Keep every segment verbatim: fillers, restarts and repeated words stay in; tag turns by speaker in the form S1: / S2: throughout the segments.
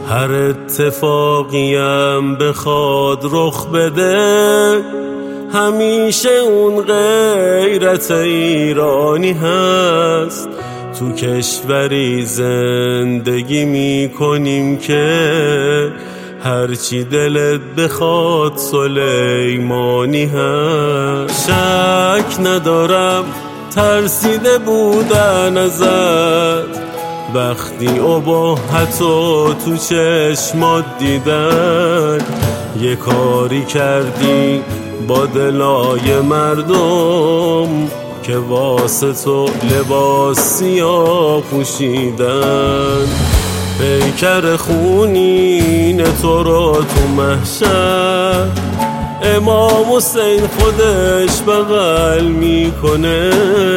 S1: هر اتفاقیم بخواد رخ بده، همیشه اون غیرت ایرانی هست. تو کشوری زندگی میکنیم که هرچی دلت بخواد سلیمانی هست. شک ندارم ترسیده بودن ازت وقتی اباحتو تو چشمات دیدن. یه کاری کردی با دلای مردم که واسه تو لباس سیاه پوشیدن. پیکر خونین تو رو تو محشر امام حسین خودش بغل میکنه.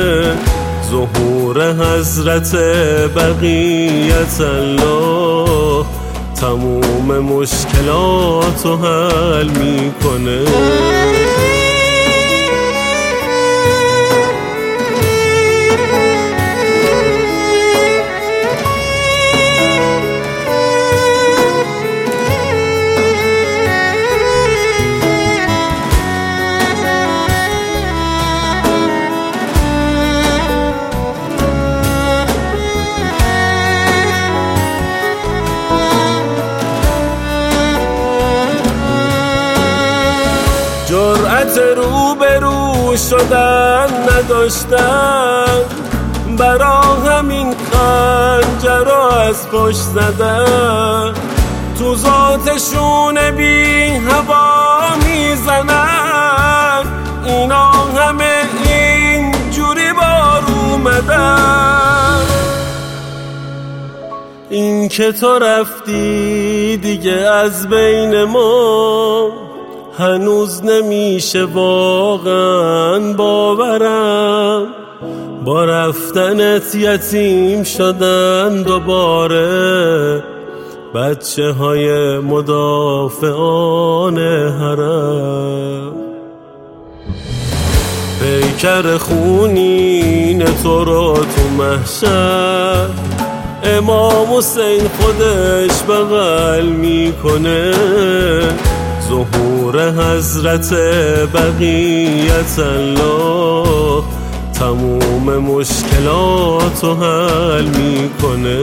S1: ظهور حضرت بقیت الله تموم مشکلاتو حل میکنه. جرأت روبرو شدن نداشتن، برا همین خنجر رو از پشت زدن. تو ذاتشون بی هوا میزنن، اینا همه اینجوری بار اومدن. این که تو رفتی دیگه از بین ما، هنوز نمیشه واقعا باورم. با رفتنت یتیم شدن دوباره بچه های مدافعان حرم. پیکر خونین تو رو تو محشر امام حسین خودش بغل میکنه. ظهور حضرت بقیت الله تموم مشکلاتو حل میکنه.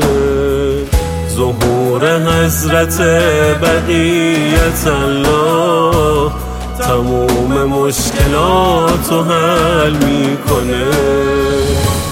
S1: ظهور حضرت بقیت الله تموم مشکلاتو حل میکنه.